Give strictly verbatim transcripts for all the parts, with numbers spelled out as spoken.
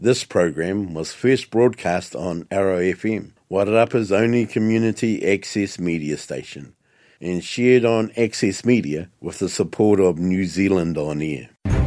This program was first broadcast on Arrow F M, Wairarapa's only community access media station, and shared on Access Media with the support of New Zealand On Air.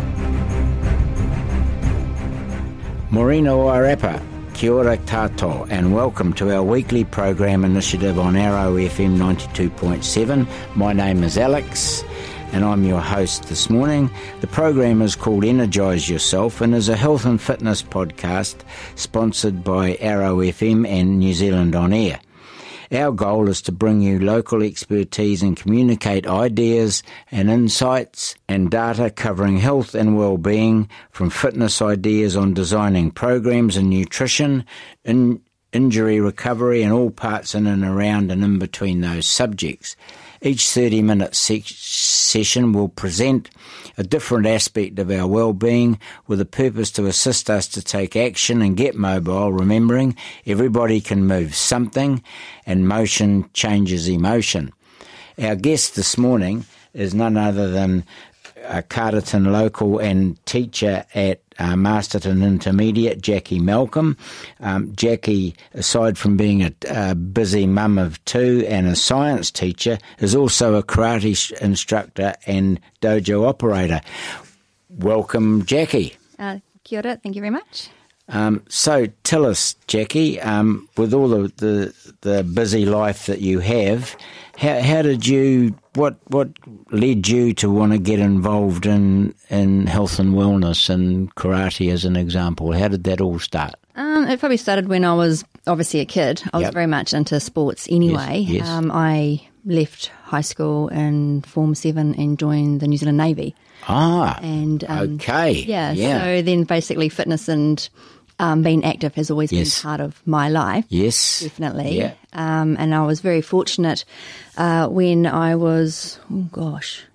Morena Wairarapa, kia ora tātou, and welcome to our weekly program initiative on Arrow F M ninety-two point seven. My name is Alex, and I'm your host this morning. The program is called Energise Yourself and is a health and fitness podcast sponsored by Arrow F M and New Zealand On Air. Our goal is to bring you local expertise and communicate ideas and insights and data covering health and well-being, from fitness ideas on designing programs in nutrition, in injury recovery, and all parts in and around and in between those subjects. Each thirty-minute se- session will present a different aspect of our well-being with a purpose to assist us to take action and get mobile, remembering everybody can move something and motion changes emotion. Our guest this morning is none other than a Carterton local and teacher at uh, Masterton Intermediate, Jackie Malcolm. Um, Jackie, aside from being a, a busy mum of two and a science teacher, is also a karate sh- instructor and dojo operator. Welcome, Jackie. Uh, kia ora, thank you very much. Um, so tell us, Jackie, um, with all the, the the busy life that you have, how how did you what what led you to want to get involved in, in health and wellness and karate as an example? How did that all start? Um, it probably started when I was obviously a kid. I was Yep. very much into sports anyway. Yes, yes. Um, I left high school in Form seven and joined the New Zealand Navy. Ah, And um, okay. Yeah, Yeah. so then basically fitness and um, being active has always Yes. been part of my life. Yes. Definitely. Yeah. Um, and I was very fortunate uh, when I was, oh gosh,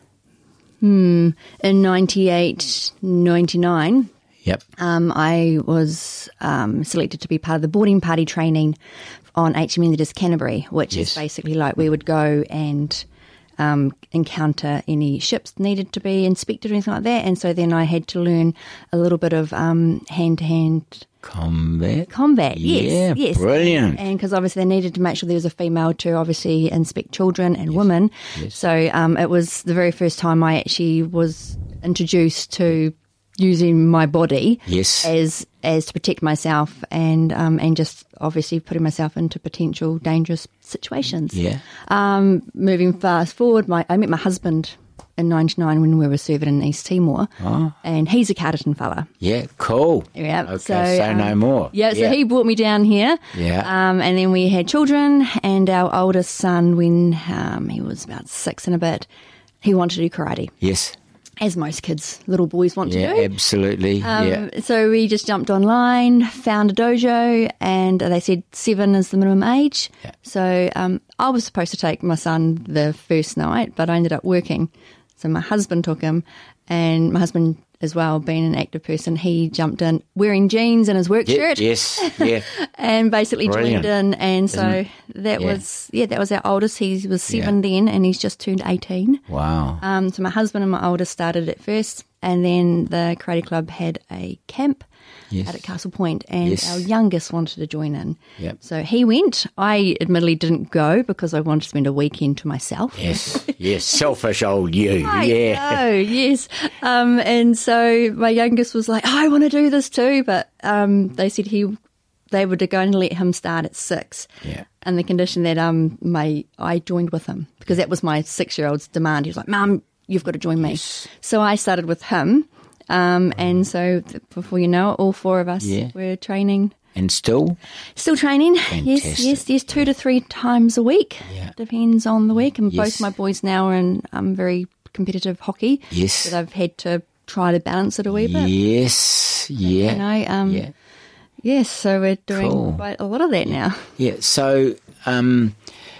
hmm, in ninety-eight, ninety-nine, Yep. um, I was um, selected to be part of the boarding party training on H M S Canterbury, which Yes. is basically like we would go and um, encounter any ships needed to be inspected or anything like that. And so then I had to learn a little bit of um, hand-to-hand Combat. combat. Yeah, Yes, yes. brilliant. And because obviously they needed to make sure there was a female to obviously inspect children and women. yes. So um, it was the very first time I actually was introduced to using my body Yes. as as to protect myself and um, and just obviously putting myself into potential dangerous situations. Yeah. Um, moving fast forward, my I met my husband in ninety-nine when we were serving in East Timor, Oh. and he's a Carterton fella. Yeah, cool. Yeah. Okay, so, say no um, more. Yeah, so Yeah. he brought me down here. Yeah. Um, and then we had children, and our oldest son, when um, he was about six and a bit, he wanted to do karate, Yes. as most kids, little boys want Yeah, to do. absolutely. Um, yeah. So we just jumped online, found a dojo, and they said seven is the minimum age. Yeah. So um, I was supposed to take my son the first night, but I ended up working. So my husband took him, and my husband as well, being an active person, he jumped in wearing jeans and his work Yeah, shirt. yes. Yeah. And basically Brilliant. joined in, and so Isn't- that yeah. was yeah, that was our oldest. He was seven Yeah. then, and he's just turned eighteen. Wow. Um, so my husband and my oldest started at first, and then the karate club had a camp Yes. out at Castle Point, and Yes. our youngest wanted to join in. Yep. So he went. I admittedly didn't go because I wanted to spend a weekend to myself. Yes. Yes. Selfish old you. I yeah. know, yes. Um, and so my youngest was like, oh, I want to do this too. But um, they said he, they were going to let him start at six. Yeah. And the condition that um, my I joined with him, because that was my six-year-old's demand. He was like, Mum, you've got to join me. Yes. So I started with him. Um, and so th- before you know it, all four of us Yeah. were training. And still? Still training. Yes, Fantastic. yes, yes, two to three times a week. Yeah. Depends on the week. And Yes. both my boys now are in um, very competitive hockey. Yes. So I've had to try to balance it a wee bit. Yes. Yeah. You know, um, yeah. yes, so we're doing Cool. quite a lot of that now. Yeah. So, um,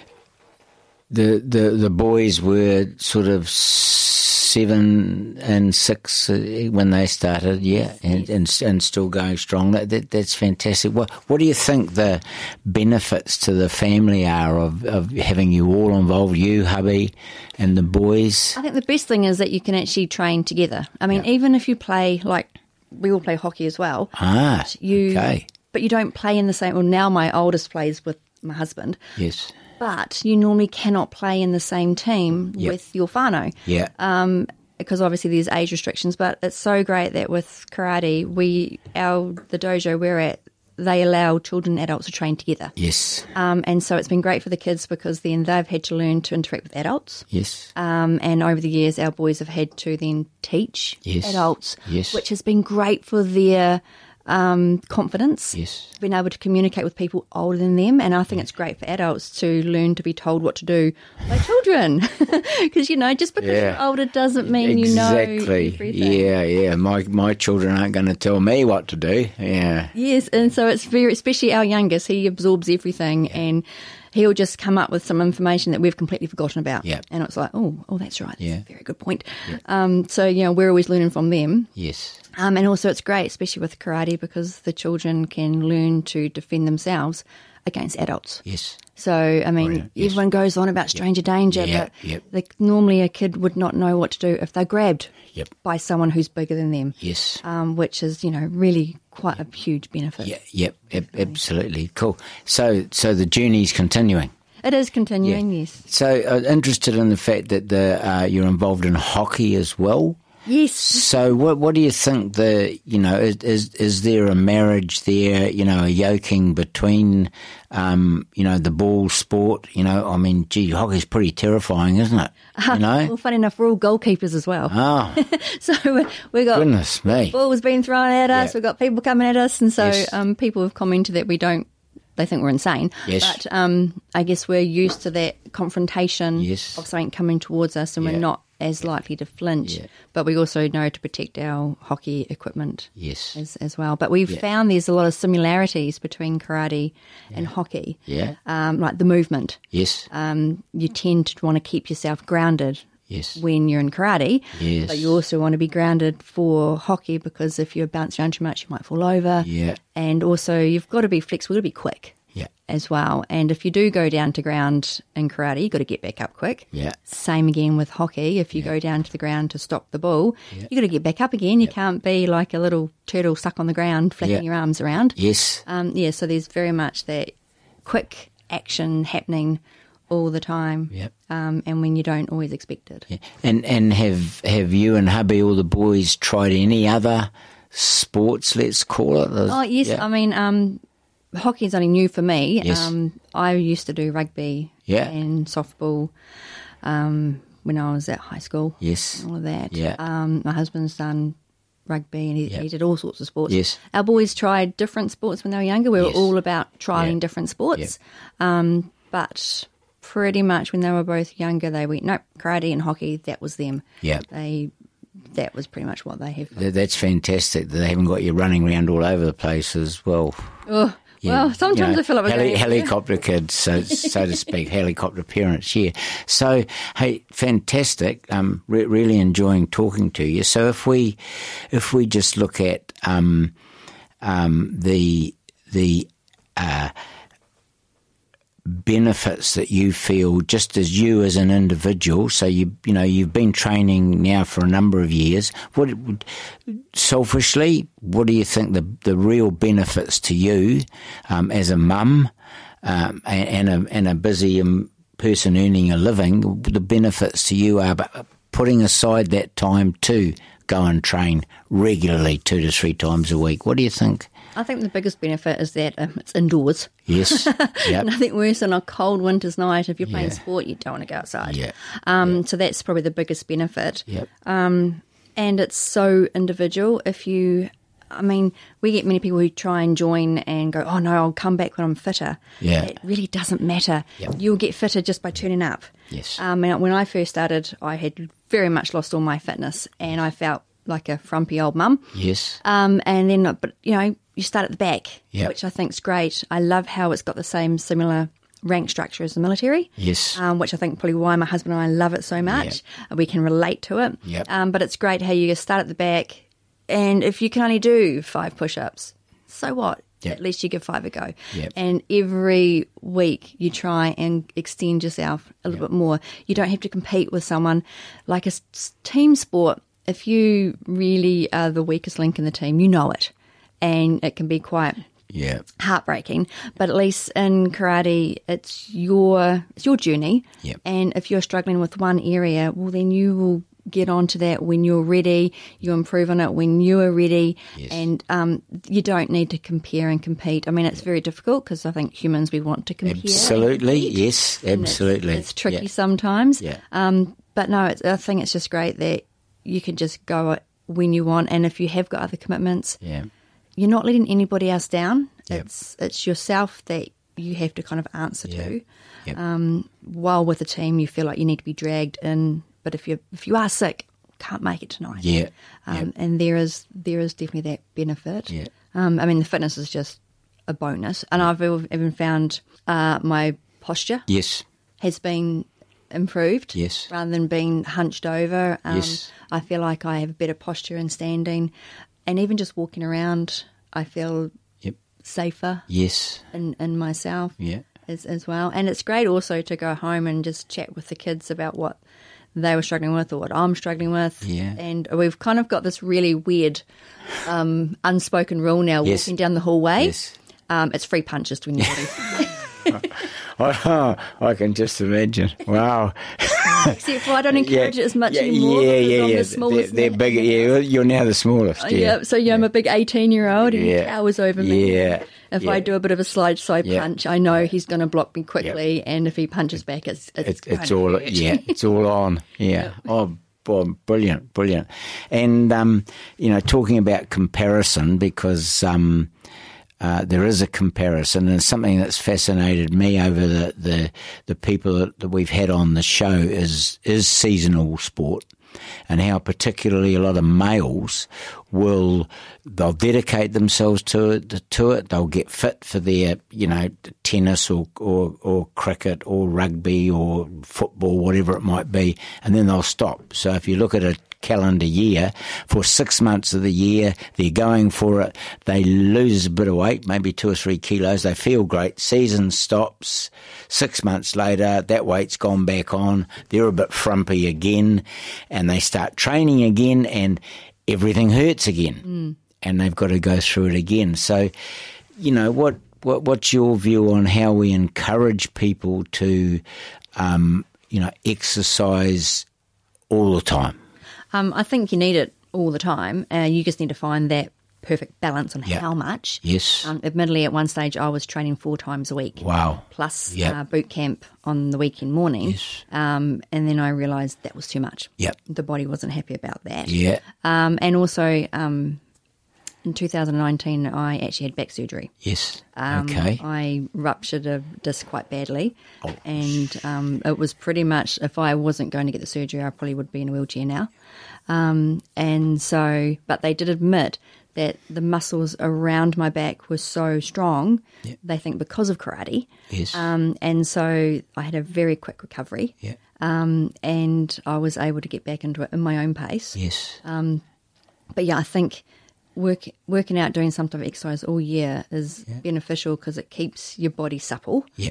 the the the boys were sort of seven and six uh, when they started, yeah, and, and and still going strong. That, that that's fantastic. What what do you think the benefits to the family are of, of having you all involved, you, hubby, and the boys? I think the best thing is that you can actually train together. I mean, Yeah. even if you play like we all play hockey as well. Ah, But you, okay. But you don't play in the same. Well, now my oldest plays with my husband. Yes. But you normally cannot play in the same team Yep. with your whānau. Yeah. Um, because obviously there's age restrictions, but it's so great that with karate, we, our, the dojo we're at, they allow children and adults to train together. yes. Um, and so it's been great for the kids because then they've had to learn to interact with adults. Yes. Um, and over the years, our boys have had to then teach Yes. adults, Yes. which has been great for their um, confidence. Yes. Being able to communicate with people older than them. And I think it's great for adults to learn to be told what to do by children. Because, you know, just because Yeah. you're older doesn't mean you know Exactly. everything. Yeah, yeah. My my children aren't going to tell me what to do. Yeah. Yes, and so it's very, especially our youngest, he absorbs everything and he'll just come up with some information that we've completely forgotten about. Yeah. And it's like, oh, oh, that's right. That's Yeah. a very good point. Um, so, you know, we're always learning from them. Yes. Um, and also it's great, especially with karate, because the children can learn to defend themselves against adults. Yes. So, I mean, Brilliant, yes. everyone goes on about stranger danger, Yeah, but yep. the, normally a kid would not know what to do if they're grabbed Yep. by someone who's bigger than them, Yes. um, which is, you know, really quite a huge benefit. Yeah. Yep. Ab- absolutely. Cool. So so the journey's continuing. It is continuing, yes. So uh, interested in the fact that the uh, you're involved in hockey as well. Yes. So what what do you think the you know is is, is there a marriage there, you know, a yoking between um, you know, the ball sport, you know, I mean, gee, hockey's pretty terrifying, isn't it? You know? Well, funny enough, we're all goalkeepers as well. Oh, So we got goodness me. balls being thrown at us, Yeah. we've got people coming at us, and so Yes. um, people have commented that we don't, they think we're insane. Yes. But um, I guess we're used to that confrontation Yes. of something coming towards us, and Yeah. we're not as likely to flinch. Yeah. But we also know to protect our hockey equipment Yes. as, as well. But we've Yeah. found there's a lot of similarities between karate and hockey. Yeah. Um, like the movement. Yes. Um, you tend to want to keep yourself grounded Yes. when you're in karate, Yes. but you also want to be grounded for hockey, because if you're bouncing around too much, you might fall over. Yeah. And also, you've got to be flexible, you've got to be quick Yeah. as well. And if you do go down to ground in karate, you've got to get back up quick. Yeah. Same again with hockey. If you go down to the ground to stop the ball, you've got to get back up again. You can't be like a little turtle stuck on the ground, flapping Yeah. your arms around. Yes. Um, yeah, so there's very much that quick action happening all the time, Yep. um, and when you don't always expect it. Yeah. And and have have you and hubby or the boys tried any other sports? Let's call it. Oh yes, Yeah. I mean, um, hockey is only new for me. Yes. Um, I used to do rugby Yeah. and softball um, when I was at high school. Yes. All of that. Yeah. Um, my husband's done rugby and he, Yeah. he did all sorts of sports. Yes. Our boys tried different sports when they were younger. We were Yes. all about trialing Yeah. different sports. Um, but pretty much when they were both younger, they went, nope, karate and hockey, that was them. Yeah. They, that was pretty much what they have. Th- That's fantastic that they haven't got you running around all over the place as well. Oh, well, sometimes I feel like we're heli- going- helicopter kids, so so to speak, helicopter parents. Yeah. So, hey, fantastic. Um, re- really enjoying talking to you. So, if we if we just look at um, um, the the uh, benefits that you feel just as you as an individual, so you you know you've been training now for a number of years, what would selfishly, what do you think the the real benefits to you um, as a mum um, and, and a and a busy um, person earning a living, the benefits to you are but putting aside that time to go and train regularly two to three times a week? What do you think? I think the biggest benefit is that um, it's indoors. Yes. Yep. Nothing worse than a cold winter's night. If you're playing Yeah. sport, you don't want to go outside. Yeah. Um, So that's probably the biggest benefit. Yep. And it's so individual. If you, I mean, we get many people who try and join and go, oh no, I'll come back when I'm fitter. Yeah. It really doesn't matter. Yep. You'll get fitter just by turning up. Yes. Um, and when I first started, I had very much lost all my fitness and I felt like a frumpy old mum. Yes. Um, and then, but you know, you start at the back, Yep. which I think's great. I love how it's got the same similar rank structure as the military. Yes. Um, which I think probably why my husband and I love it so much. We can relate to it. Yep. Um, but it's great how you start at the back, and if you can only do five push-ups, so what? Yep. At least you give five a go. Yep. And every week you try and extend yourself a little Yep. bit more. You don't have to compete with someone like a s- team sport. if you really are the weakest link in the team, you know it, and it can be quite Yeah. heartbreaking. But at least in karate, it's your it's your journey. Yep. And if you're struggling with one area, well, then you will get onto that when you're ready. You improve on it when you are ready. Yes. And um, you don't need to compare and compete. I mean, it's very difficult because I think humans, we want to compare. Absolutely, yes, absolutely. It's, it's tricky Yeah. sometimes. Yeah. Um, but no, it's, I think it's just great that you can just go when you want. And if you have got other commitments, Yeah. you're not letting anybody else down. Yep. It's it's yourself that you have to kind of answer Yeah. to. Yep. Um, while with a team, you feel like you need to be dragged in. But if you if you are sick, can't make it tonight. Yeah. Um, Yep. And there is there is definitely that benefit. Yeah. Um, I mean, the fitness is just a bonus, and I've even found uh, my posture Yes. has been improved. Yes. Rather than being hunched over. Um, Yes. I feel like I have better posture in standing, and even just walking around, I feel Yep. safer Yes. in, in myself Yeah. as, as well. And it's great also to go home and just chat with the kids about what they were struggling with or what I'm struggling with. Yeah. And we've kind of got this really weird um, unspoken rule now, Yes. walking down the hallway. Yes. Um, it's free punches to anybody. Oh, I can just imagine. Wow. Except for I don't encourage it as much yeah, anymore. Yeah, because yeah, I'm yeah. the smallest They're, they're man. bigger. Yeah, you're now the smallest. Yeah. Yeah, so yeah, I'm a big eighteen-year-old and Yeah. he towers over me. Yeah. If yeah. I do a bit of a slide side Yeah. punch, I know he's going to block me quickly, and if he punches back, it's it's, It's, it's gonna all hurt. yeah, it's all on. Yeah. Oh, boy, brilliant, brilliant. And um, you know, talking about comparison, because um, uh, there is a comparison, and something that's fascinated me over the the, the people that, that we've had on the show is is seasonal sport. And how particularly a lot of males will, they'll dedicate themselves to it, to it. They'll get fit for their, you know, tennis or, or, or cricket or rugby or football, whatever it might be, and then they'll stop. So if you look at a calendar year, for six months of the year, they're going for it. They lose a bit of weight, maybe two or three kilos. They feel great. Season stops. Six months later, that weight's gone back on. They're a bit frumpy again, and they start training again, and everything hurts again, mm. and they've got to go through it again. So, you know, what, what what's your view on how we encourage people to, um, you know, exercise all the time? Um, I think you need it all the time. Uh, you just need to find that perfect balance on Yep. how much. Yes. Um, admittedly, at one stage, I was training four times a week. Wow. Plus Yep. uh, boot camp on the weekend morning. Yes. Um, and then I realised that was too much. Yep. The body wasn't happy about that. Yeah. Um, and also, um, in two thousand nineteen, I actually had back surgery. Yes. Um, okay. I ruptured a disc quite badly, Oh. and um, it was pretty much, if I wasn't going to get the surgery, I probably would be in a wheelchair now. Um, and so, but they did admit that the muscles around my back were so strong, Yeah. they think because of karate. Yes. Um, and so I had a very quick recovery, yeah. um, and I was able to get back into it in my own pace. Yes. But yeah, I think work, working out, doing some type of exercise all year is beneficial because it keeps your body supple. Yep.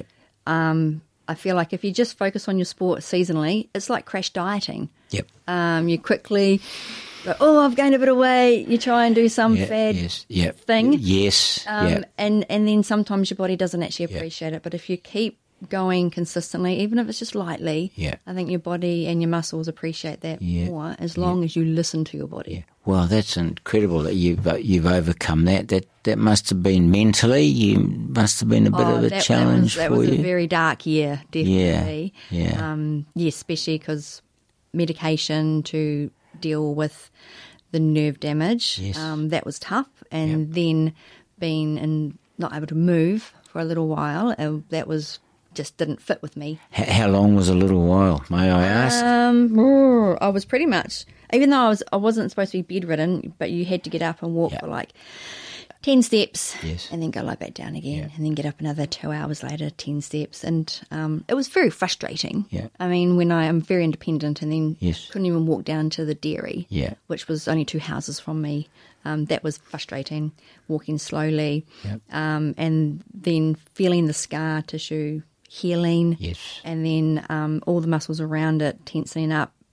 I feel like if you just focus on your sport seasonally, it's like crash dieting. Yep. Um, you quickly go, oh, I've gained a bit of weight. You try and do some Yeah, fad yes. Yep. thing. Yes. Um, yeah. and, and then sometimes your body doesn't actually appreciate it. But if you keep going consistently, even if it's just lightly, Yeah. I think your body and your muscles appreciate that Yeah. more as long as you listen to your body. Yeah. Well, that's incredible that you've uh, you've overcome that. That that must have been mentally. You must have been a bit Oh, of a that, challenge that for was, that was you. a very dark year, definitely. Yeah, yeah. Um, yeah, especially because medication to deal with the nerve damage, Yes. um, that was tough. And then being and not able to move for a little while, uh, that was just didn't fit with me. H- how long was a little while? May I ask? Um, oh, I was pretty much, even though I was, I wasn't supposed to be bedridden, but you had to get up and walk Yeah. for like ten steps, Yes. and then go lie back down again, Yeah. and then get up another two hours later, ten steps, and um, it was very frustrating. Yeah. I mean, when I am very independent, and then Yes. couldn't even walk down to the dairy, Yeah. which was only two houses from me. Um, that was frustrating. Walking slowly, Yep. um, and then feeling the scar tissue healing, Yes. and then um, all the muscles around it tensing up,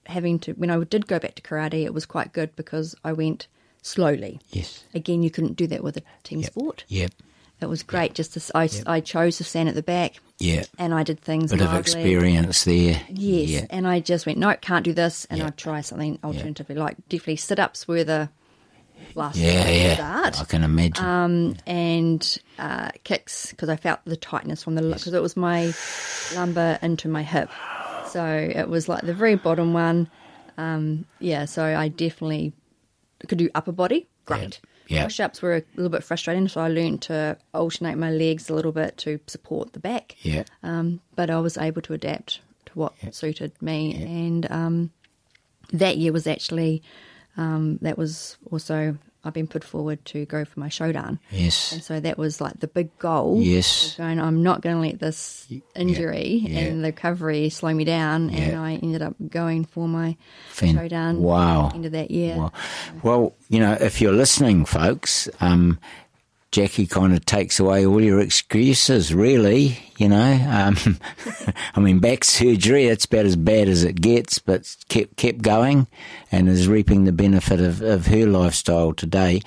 having to, when I did go back to karate, it was quite good because I went slowly. Yes. Again, you couldn't do that with a team Yep. sport. Yep. It was great. Just to, I, I chose to stand at the back. Yeah. And I did things Bit of mildly. experience there. Yes. Yeah. And I just went, no, can't do this. And Yeah. I'd try something alternatively, like definitely sit-ups were the last Yeah, thing yeah. to start. I can imagine. Um, and uh, kicks, because I felt the tightness from the, because it was my lumbar into my hip. So it was like the very bottom one. Um, yeah, so I definitely could do upper body. Great. Yeah. Push-ups were a little bit frustrating, so I learned to alternate my legs a little bit to support the back. yeah. Um, but I was able to adapt to what suited me. And um, that year was actually, um, that was also, I've been put forward to go for my Shodan. Yes. And so that was like the big goal. Yes. of Going, I'm not going to let this injury yeah. and the recovery slow me down. And Yeah. I ended up going for my Fan- Shodan Wow. at the end of that year. Well, well, you know, if you're listening, folks, um, Jackie kind of takes away all your excuses, really, you know. Um, I mean, back surgery, it's about as bad as it gets, but kept kept going and is reaping the benefit of, of her lifestyle today.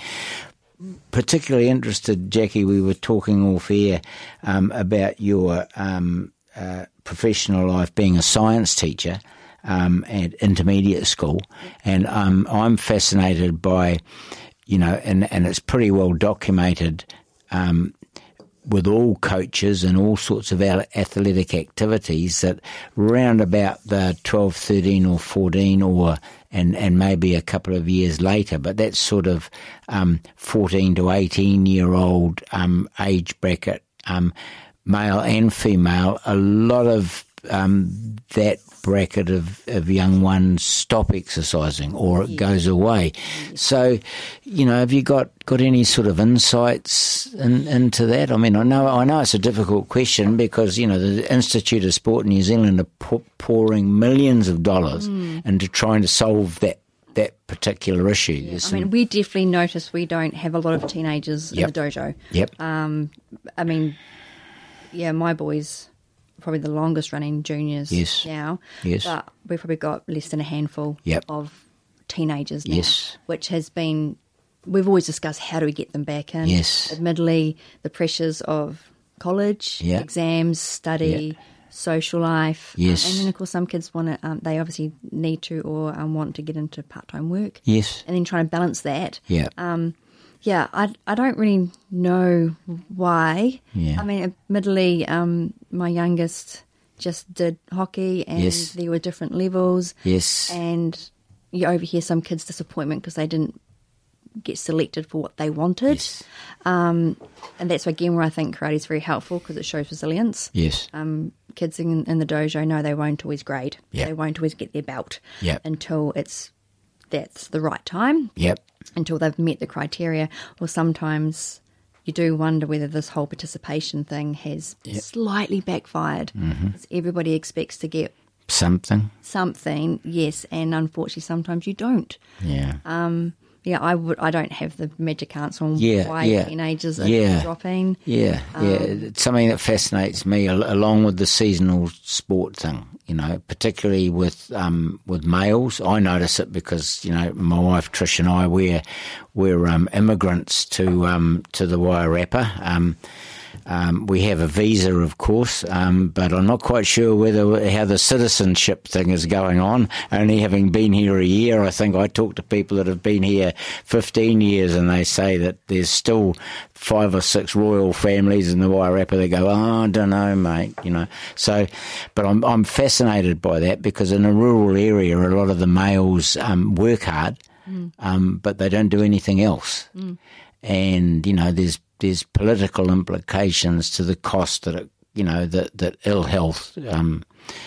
Particularly interested, Jackie, we were talking off air um, about your um, uh, professional life being a science teacher um, at intermediate school, and um, I'm fascinated by, you know, and, and it's pretty well documented um, with all coaches and all sorts of athletic activities that round about the twelve, thirteen or fourteen or and, and maybe a couple of years later, but that's sort of um, fourteen to eighteen year old um, age bracket, um, male and female, a lot of um, that bracket of, of young ones stop exercising or it goes away. So, you know, have you got, got any sort of insights in, into that? I mean, I know I know it's a difficult question because, you know, the Institute of Sport in New Zealand are pour, pouring millions of dollars mm. into trying to solve that that particular issue. Yeah, I mean, we definitely notice we don't have a lot of teenagers yep. in the dojo. Yep. Um, I mean, yeah, my boys probably the longest running juniors yes. now. Yes. But we've probably got less than a handful yep. of teenagers now. Yes. Which has been, we've always discussed how do we get them back in. Yes. Admittedly, the pressures of college, yep. exams, study, yep. social life. Yes. Um, and then, of course, some kids want to, um, they obviously need to or um, want to get into part-time work. Yes. And then trying to balance that. Yeah. Um, Yeah, I, I don't really know why. Yeah. I mean, admittedly, um, my youngest just did hockey and yes. there were different levels. Yes. And you overhear some kids' disappointment because they didn't get selected for what they wanted. Yes. Um, and that's, again, where I think karate is very helpful because it shows resilience. Yes. Um, kids in, in the dojo know they won't always grade. Yep. They won't always get their belt yep. until it's that's the right time. Yep. Until they've met the criteria, or sometimes you do wonder whether this whole participation thing has yep. slightly backfired. Mm-hmm. Everybody expects to get something. Something, yes, and unfortunately, sometimes you don't. Yeah. Um. Yeah, I would. I don't have the magic answer on yeah, why yeah, teenagers are yeah, dropping. Yeah, um, yeah. It's something that fascinates me, along with the seasonal sport thing. You know, particularly with um, with males, I notice it because you know my wife Trish and I we're we're um, immigrants to um, to the Wairarapa. Um, Um, we have a visa, of course, um, but I'm not quite sure whether how the citizenship thing is going on. Only having been here a year, I think I talk to people that have been here fifteen years, and they say that there's still five or six royal families in the Wairarapa. They go, oh, I don't know, mate, you know. So, but I'm I'm fascinated by that because in a rural area, a lot of the males um, work hard, mm. um, but they don't do anything else, mm. and you know, there's There's political implications to the cost that it, you know that, that ill health um,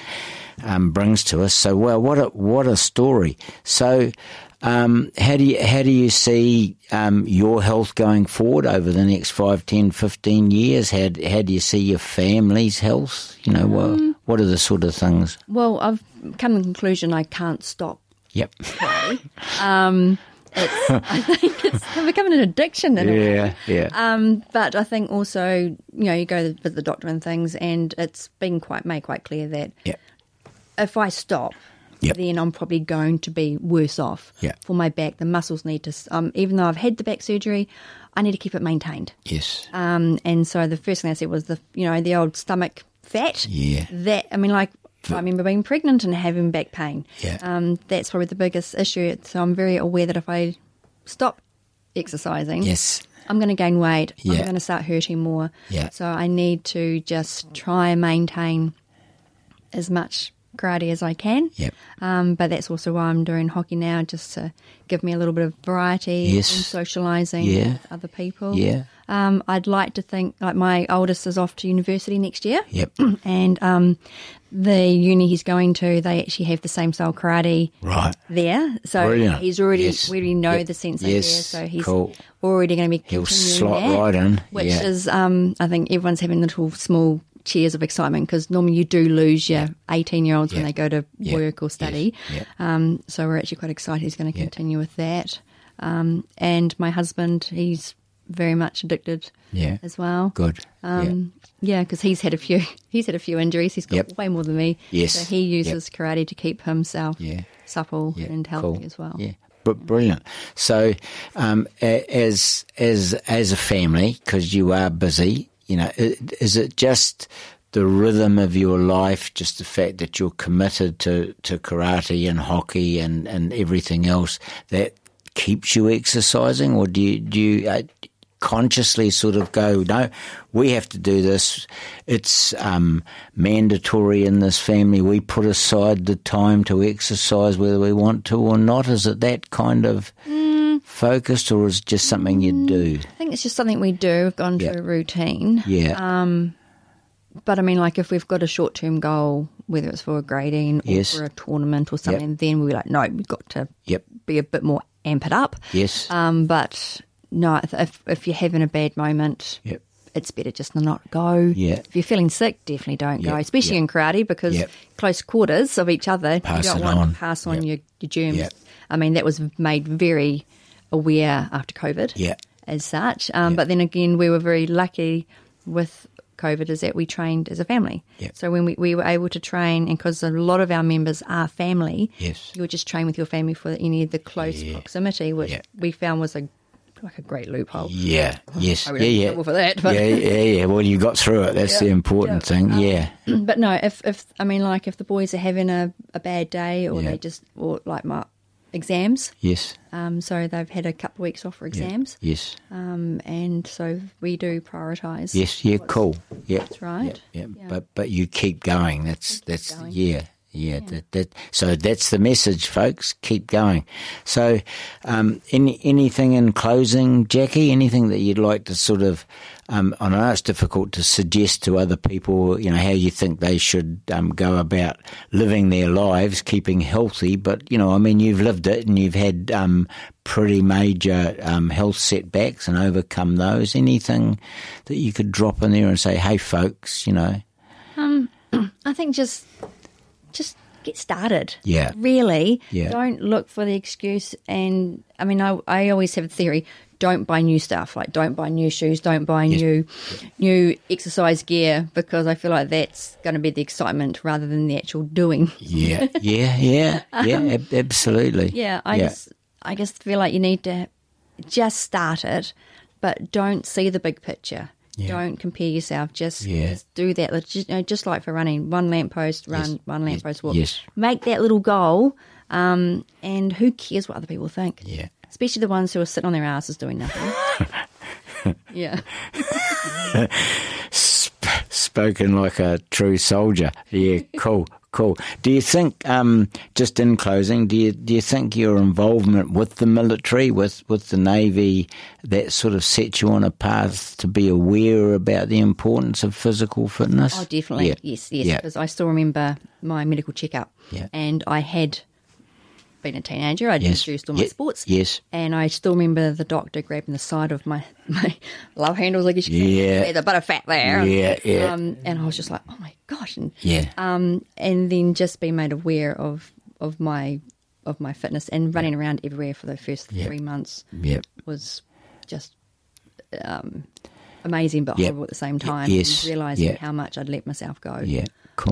um, brings to us. So, well, what a what a story. So, um, how do you how do you see um, your health going forward over the next five, ten, fifteen years? How how do you see your family's health? You know, um, what what are the sort of things? Well, I've come to the conclusion I can't stop. Yep. um. It's, I think it's becoming an addiction in a way. Yeah, yeah. Um, but I think also, you know, you go to visit the doctor and things, and it's been quite made quite clear that yep. if I stop, Yep. then I'm probably going to be worse off Yeah. for my back. The muscles need to, um, even though I've had the back surgery, I need to keep it maintained. Yes. Um, and so the first thing I said was the, you know, the old stomach fat. Yeah. That, I mean, like, I remember being pregnant and having back pain. Yeah. Um, that's probably the biggest issue. So I'm very aware that if I stop exercising, Yes. I'm going to gain weight. Yeah. I'm going to start hurting more. Yeah. So I need to just try and maintain as much karate as I can. Yep. Um, but that's also why I'm doing hockey now, just to give me a little bit of variety Yes. and socialising Yeah. with other people. Yeah. Um, I'd like to think, like my oldest is off to university next year. Yep. And um, the uni he's going to, they actually have the same style karate Right. there. So Brilliant. he's already, Yes. we already know Yep. the sensei Yes. there. So he's Cool. already going to be He'll continuing slot that, right in. which Yeah. is, um, I think everyone's having little small cheers of excitement because normally you do lose your eighteen-year-olds when Yeah. they go to Yeah. work or study. Yes. Um, so we're actually quite excited he's going to continue with that. Um, and my husband, he's very much addicted Yeah. as well. Good. Um, yeah, because he's had a few. He's had a few injuries. He's got Yep. way more than me. Yes. So he uses karate to keep himself Yeah. supple Yeah. and healthy Cool. as well. Yeah. But brilliant. So, um, a- as as as a family, because you are busy, you know, i- is it just the rhythm of your life, just the fact that you're committed to, to karate and hockey and, and everything else that keeps you exercising, or do you do you uh, consciously sort of go, no, we have to do this. It's um, mandatory in this family. We put aside the time to exercise whether we want to or not. Is it that kind of Mm. focused, or is it just something you do? I think it's just something we do. We've gone Yeah. to a routine. Yeah. Um, but I mean, like if we've got a short-term goal, whether it's for a grading or Yes. for a tournament or something, then we're like, no, we've got to Yep. be a bit more amp it up. Yes. Um, but no, if, if if you're having a bad moment, Yep. it's better just to not go. Yeah. If you're feeling sick, definitely don't go, Yeah, especially yeah. in karate because Yeah. close quarters of each other, Pass you don't it want on. to pass on Yeah. your, your germs. Yeah. I mean, that was made very aware after COVID Yeah. as such. Um, Yeah. But then again, we were very lucky with COVID is that we trained as a family. Yeah. So when we, we were able to train, and because a lot of our members are family, Yes. you would just train with your family for any of the close Yeah. proximity, which Yeah. we found was a like a great loophole. Yeah. Yes. I would Yeah. have Yeah. trouble for that, but- yeah. Yeah. Yeah. Well, you got through it. That's the important thing. Yeah. But no, if if I mean, like if the boys are having a, a bad day, or Yeah. they just or like my exams, Yes. um, so they've had a couple of weeks off for exams, Yes. um, and so we do prioritise. Yes. Yeah. Cool. Yeah. That's right. Yeah. Yeah. But but you keep going. That's keep that's going. yeah. Yeah, That, that, so that's the message, folks. Keep going. So, um, any anything in closing, Jackie? Anything that you'd like to sort of? Um, I know it's difficult to suggest to other people, you know, how you think they should um, go about living their lives, keeping healthy. But you know, I mean, you've lived it, and you've had um, pretty major um, health setbacks and overcome those. Anything that you could drop in there and say, "Hey, folks, you know." I think just just get started. Yeah. Really. Yeah. Don't look for the excuse. And I mean, I, I always have a theory. Don't buy new stuff. Like, don't buy new shoes. Don't buy Yes. new new exercise gear, because I feel like that's going to be the excitement rather than the actual doing. Yeah, yeah, yeah, yeah, ab- absolutely. Yeah, I yeah. just I just feel like you need to just start it, but don't see the big picture. Yeah. Don't compare yourself. Just, Yeah. just do that. Like, Just, you know, just like for running, one lamppost run, Yes. one lamppost walk. Yes. Make that little goal, um, and who cares what other people think? Yeah. Especially the ones who are sitting on their asses doing nothing. Yeah. Sp- spoken like a true soldier. Yeah, cool, cool. Do you think, um, just in closing, do you do you think your involvement with the military, with, with the Navy, that sort of sets you on a path to be aware about the importance of physical fitness? Oh, definitely. Yeah. Yes, yes. Yeah. Because I still remember my medical checkup. Yeah. And I had been a teenager. I'd Yes. introduced all my Ye- sports. Yes. And I still remember the doctor grabbing the side of my, my love handles, I guess you can Yeah. say. There's a bit of fat there. Yeah, yeah. Um, and I was just like, oh my gosh. And, Yeah. um, and then just being made aware of, of my of my fitness and running around everywhere for the first Yeah. three months Yep. was just um, amazing but Yep. horrible at the same time. Yes. And realising Yeah. how much I'd let myself go. Yeah, cool.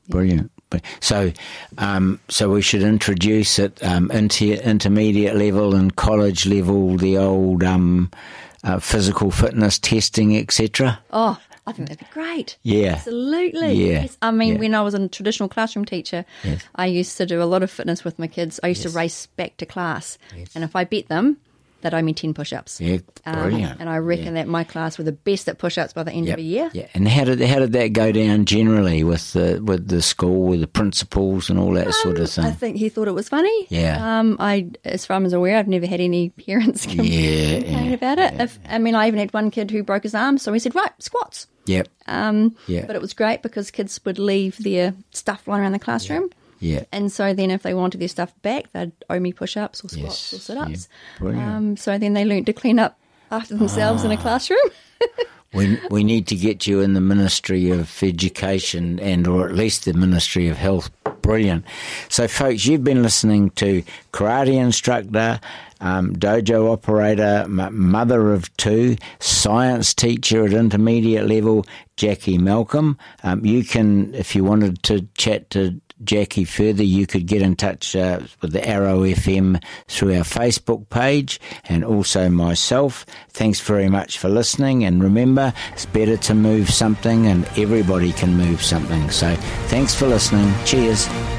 Brilliant. So, um, so we should introduce at um, inter- intermediate level and college level the old um, uh, physical fitness testing, et cetera. Oh, I think that'd be great. Yeah, absolutely. Yeah, yes. I mean, yeah. when I was a traditional classroom teacher, yes. I used to do a lot of fitness with my kids. I used yes. to race back to class, yes. and if I beat them, they'd owe me ten push-ups. Yeah, brilliant. Um, and I reckon yeah. that my class were the best at push-ups by the end yep. of a year. Yeah, and how did how did that go down generally with the with the school, with the principals and all that um, sort of thing? I think he thought it was funny. Yeah. Um. I, as far as I'm aware, I've never had any parents complain yeah, yeah, about it. yeah, if, I mean, I even had one kid who broke his arm, so he said, "Right, squats." Yep. Um. Yeah. But it was great because kids would leave their stuff lying around the classroom. Yeah. Yeah. And so then if they wanted their stuff back, they'd owe me push-ups or squats yes. or sit-ups. Yeah. Um, so then they learnt to clean up after themselves ah. in a classroom. we we need to get you in the Ministry of Education and or at least the Ministry of Health. Brilliant. So, folks, you've been listening to karate instructor, um, dojo operator, m- mother of two, science teacher at intermediate level, Jackie Malcolm. Um, you can, if you wanted to chat to Jackie further, you could get in touch uh, with the Arrow F M through our Facebook page and also myself. Thanks very much for listening, and remember, it's better to move something and everybody can move something. So thanks for listening. Cheers.